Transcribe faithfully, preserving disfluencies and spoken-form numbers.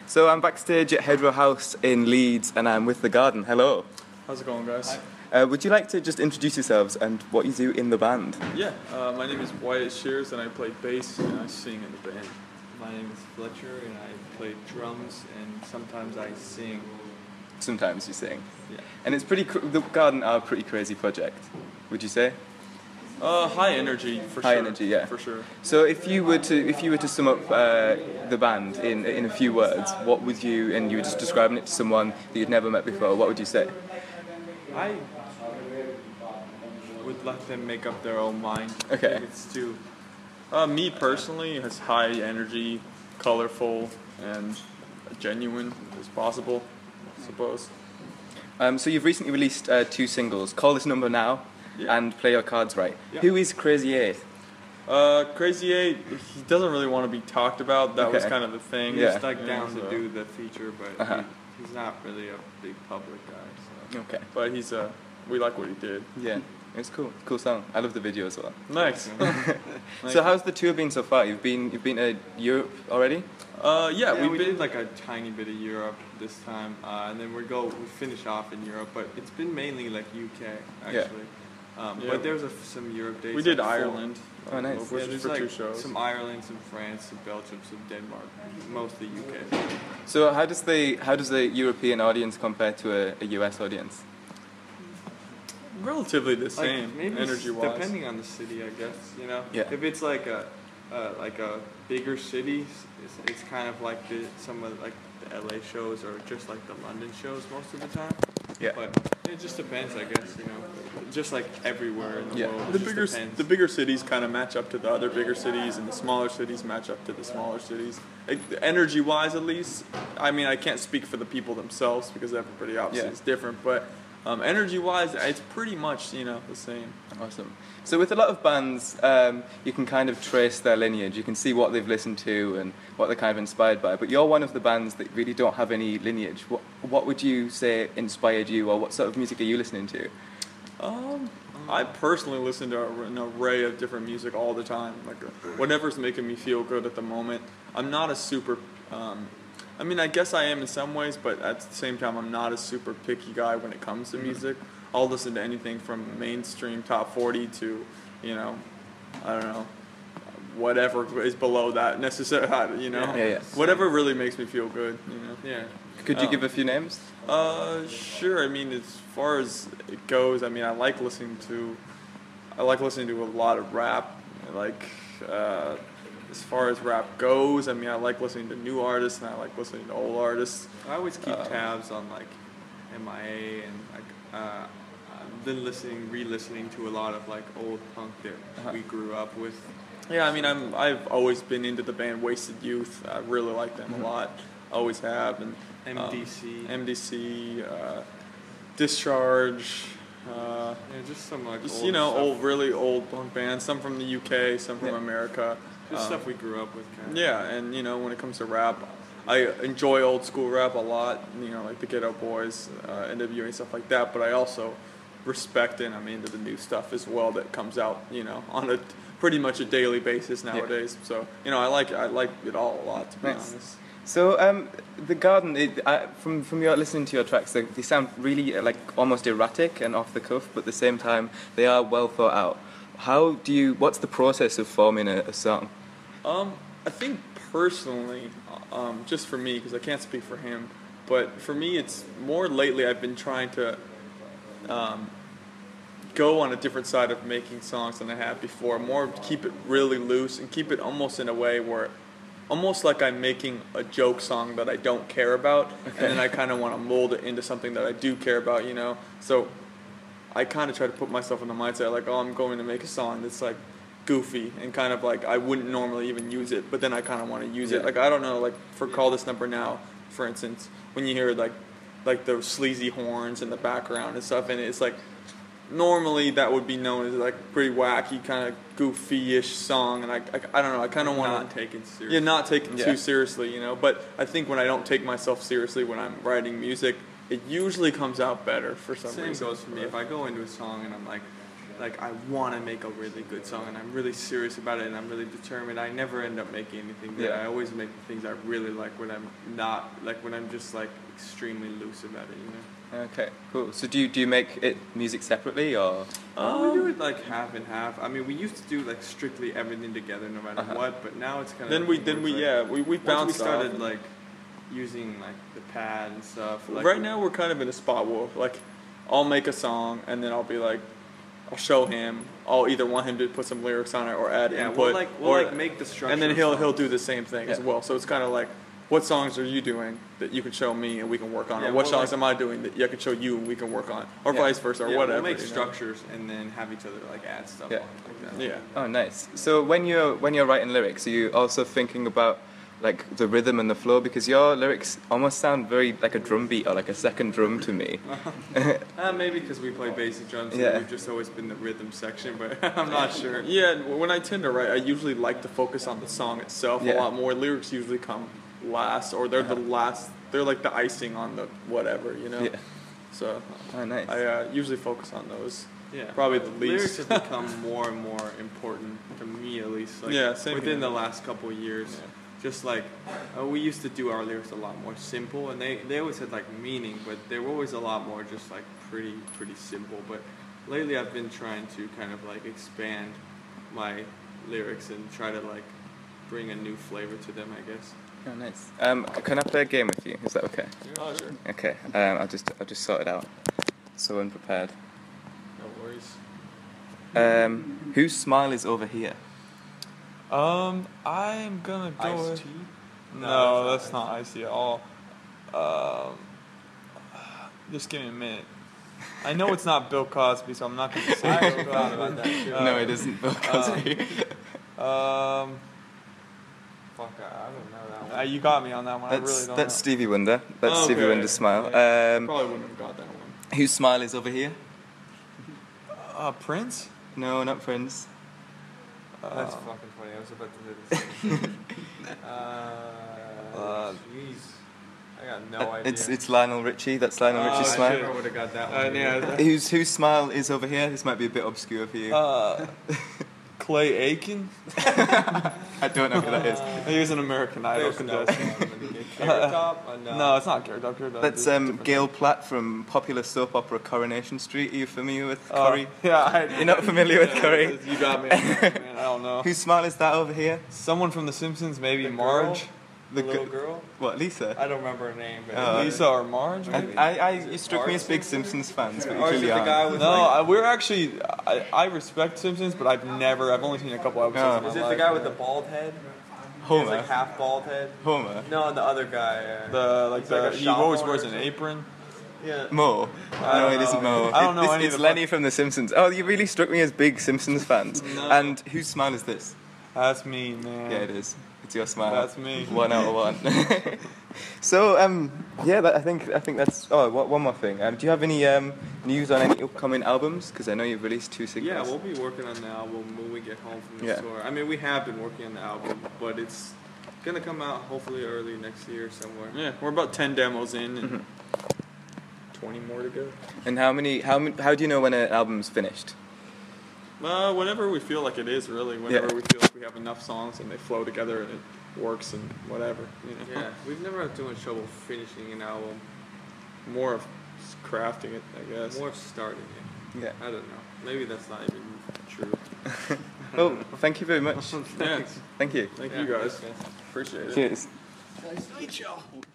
So I'm backstage at Hedgerow House in Leeds and I'm with The Garden. Hello. How's it going, guys? Uh, would you like to just introduce yourselves and what you do in the band? Yeah, uh, my name is Wyatt Shears and I play bass and I sing in the band. My name is Fletcher and I play drums and sometimes I sing. Sometimes you sing. Yeah. And it's pretty. Cr- the Garden are a pretty crazy project. Would you say? Uh, high energy for High sure. energy, yeah. For sure. So if you were to if you were to sum up uh, the band in in a few words, what would you? And you were just describing it to someone that you'd never met before. What would you say? I would let them make up their own mind. Okay. If it's too. Uh, me personally, it's high energy, colorful, and genuine as possible, I suppose. Um, so you've recently released uh, two singles, Call This Number Now Yeah. and Play Your Cards Right. Yeah. Who is Crazy Eight? Uh, Crazy Eight, he doesn't really want to be talked about. That was Okay. kind of the thing. Yeah. He's like Yeah, down so- to do the feature, but Uh-huh. he, he's not really a big public guy. So. Okay. But he's uh, we like what he did. Yeah, it's cool. Cool song. I love the video as well. Nice. So how's the tour been so far? You've been you've been to Europe already? Uh, yeah, Yeah, we've we been did like a tiny bit of Europe this time, uh, and then we go we finish off in Europe, but it's been mainly like U K actually. Um, Yeah. But there's a, some Europe dates. we did like four- Ireland. Oh, nice. Which Yeah, was there's for like two shows. some Ireland, some France, some Belgium, some Denmark, mostly U K. So how does the how does the European audience compare to a, a U S audience? Relatively the Like same, maybe s- energy-wise. depending on the city, I guess. You know, Yeah. if it's like a uh, like a bigger city, it's, it's kind of like the some of like the L A shows or just like the London shows most of the time. Yeah. But it just depends, I guess. You know, just like everywhere in the Yeah. world. it The just bigger, depends. the bigger cities kind of match up to the other bigger cities, and the smaller cities match up to the smaller cities. Energy-wise, at least. I mean, I can't speak for the people themselves because everybody obviously Yeah. is different. But um, energy-wise, it's pretty much you know the same. Awesome. So with a lot of bands, um, you can kind of trace their lineage. You can see what they've listened to and what they're kind of inspired by. But you're one of the bands that really don't have any lineage. What what would you say inspired you, or what sort of music are you listening to? Um, I personally listen to an array of different music all the time. Like uh, whatever's making me feel good at the moment. I'm not a super. Um, I mean, I guess I am in some ways, but at the same time, I'm not a super picky guy when it comes to music. I'll listen to anything from mainstream top forty to, you know, I don't know, whatever is below that necessarily. You know, Yeah, yeah. whatever really makes me feel good. You know. yeah. Could you Oh. give a few names? Uh, sure. I mean, as far as it goes, I mean, I like listening to, I like listening to a lot of rap. I like, uh, as far as rap goes, I mean, I like listening to new artists and I like listening to old artists. I always keep Uh, tabs on like M I A and like uh, I've been listening, re-listening to a lot of like old punk that Uh-huh. we grew up with. Yeah, I mean, I'm, I've always been into the band Wasted Youth. I really like them a lot. Always have. And M D C. um, M D C, uh, Discharge. Uh, Yeah, just some like just, old you know, stuff. old, really old punk bands. Some from the U K, some from Yeah. America. just Um, stuff we grew up with. Kind of. Yeah, and you know, when it comes to rap, I enjoy old school rap a lot. You know, like the Ghetto Boys, uh, N W A, and stuff like that. But I also respect and I'm into the new stuff as well that comes out. You know, on a pretty much a daily basis nowadays. So you know, I like I like it all a lot, to be Nice. honest. So um, the Garden, it, uh, from from your listening to your tracks, they, they sound really uh, like almost erratic and off the cuff, but at the same time they are well thought out. How do you? What's the process of forming a, a song? Um, I think personally, um, just for me, because I can't speak for him, but for me, it's more lately I've been trying to um, go on a different side of making songs than I have before. More keep it really loose and keep it almost in a way where, almost like I'm making a joke song that I don't care about, Okay. and then I kind of want to mold it into something that I do care about, you know. So I kind of try to put myself in the mindset like, oh, I'm going to make a song that's like goofy and kind of like I wouldn't normally even use it, but then I kind of want to use it. Yeah. Like I don't know, like for Call This Number Now, for instance, when you hear like like those sleazy horns in the background and stuff, and it's like normally that would be known as like pretty wacky, kind of goofy-ish song, and I I, I don't know, I kind of want Not to taken seriously. yeah, not taken Yeah. too seriously, you know. But I think when I don't take myself seriously when I'm writing music, it usually comes out better for some Same reason. goes for me. If I go into a song and I'm like, like I want to make a really good song and I'm really serious about it and I'm really determined, I never end up making anything good. Yeah. I always make the things I really like when I'm not, like when I'm just like extremely loose about it, you know? Okay, cool. So do you, do you make it music separately or? Um, we do it like half and half. I mean, we used to do like strictly everything together no matter Uh-huh. what, but now it's kind of Then we then we yeah we we once bounced we started off. like using like the pad and stuff. Like, Right now we're kind of in a spot where like I'll make a song and then I'll be like I'll show him. I'll either want him to put some lyrics on it or add yeah, input, we'll like we'll or like make the structure, and then of he'll songs. he'll do the same thing as Yeah. well. So it's kind of like, what songs are you doing that you can show me and we can work on, Yeah, or what we'll, songs like- am I doing that I can show you and we can work on, or Yeah. vice versa, or yeah, whatever. We'll make you know? structures and then have each other like add stuff Yeah. on like that. Yeah. Oh, nice. So when you're when you're writing lyrics, are you also thinking about like the rhythm and the flow? Because your lyrics almost sound very like a drum beat or like a second drum to me. Uh, maybe because we play basic drums, so Yeah. we've just always been the rhythm section, but I'm not sure. Yeah, when I tend to write, I usually like to focus on the song itself Yeah. a lot more. Lyrics usually come last, or they're the last. They're like the icing on the whatever, you know. Yeah. So Oh, nice. I uh, usually focus on those. Yeah, Probably the lyrics least. have become more and more important to me, at least. Like, Yeah, same within here. the last couple of years. Yeah. Just like uh, we used to do our lyrics a lot more simple, and they, they always had like meaning, but they were always a lot more just like pretty pretty simple. But lately, I've been trying to kind of like expand my lyrics and try to like bring a new flavor to them, I guess. Oh, nice. Um, c- can I play a game with you? Is that okay? Oh, sure. Okay. Um, I'll just I'll just sort it out. So unprepared. No worries. Um, whose smile is over here? Um, I'm gonna go Iced with. tea? No, No, that's, that's not icy at all. Um, just give me a minute. I know it's not Bill Cosby, so I'm not gonna say I Bill thought Cosby. about that too. Uh, no, it isn't Bill Cosby. Um, Fuck, I I don't know that uh, one. you got me on that one. I that's really don't that's know. Stevie Wonder. That's Stevie Okay. Wonder's smile. Um, Probably wouldn't have got that one. whose smile is over here? Uh, Prince. No, not Prince. That's Uh, fucking funny. I was about to say the same thing. Uh, Uh, jeez. I got no idea. It's it's Lionel Richie. That's Lionel Oh, Richie's I smile. should've- never would have got that Uh, one. yeah. Whose whose smile is over here? This might be a bit obscure for you. Uh, Clay Aiken. I don't know who that is. He was an American Idol There's no contestant. Carrot Top? Uh, no. No, it's not Carrot Top. Carrot Top That's is um, different. Gail Platt from popular soap opera Coronation Street. Are you familiar with Oh, Corrie? yeah, I, You're not familiar with Corrie? You got me. on that, man. I don't know. Whose smile is that over here? Someone from The Simpsons, maybe The Marge. The The little g- girl? What, Lisa? I don't remember her name. But Uh, Lisa or Marge, I, maybe. I, I, you struck me as big Simpsons fans, but you Or is it clearly the aren't. guy with no, like, I, we're actually. I, I respect Simpsons, but I've never. I've only seen a couple episodes. Oh. of my is it life. the guy with the bald head? He's Homer. like half bald head. Homer. No, the other guy. Uh, The like He's the like a he shop always owner wears or an something. apron. yeah. Mo. I No, don't it isn't know. Mo. I don't know It's, any of it's the Lenny from The Simpsons. Oh, you really struck me as big Simpsons fans. No. And whose smile is this? That's me, man. Yeah, it is. It's your smile. That's me. One out of one. So, um, yeah, that, I think I think that's. Oh, what, one more thing. Um, do you have any um, news on any upcoming albums? Because I know you've released two singles. Yeah, we'll be working on the album when we get home from the Yeah. store. I mean, we have been working on the album, but it's gonna come out hopefully early next year somewhere. Yeah, we're about ten demos in and Mhm. twenty more to go. And how many? How many, How do you know when an album's finished? Uh, whenever we feel like it is, really. Whenever Yeah. we feel like we have enough songs and they flow together and it works and whatever. You know? Yeah, we've never had too much trouble finishing an album. More of crafting it, I guess. More of starting it. Yeah. I don't know. Maybe that's not even true. Well, thank you very much. Yeah. Thank you. Thank Yeah, you guys. thanks, guys. Appreciate it. Cheers. Nice to meet you.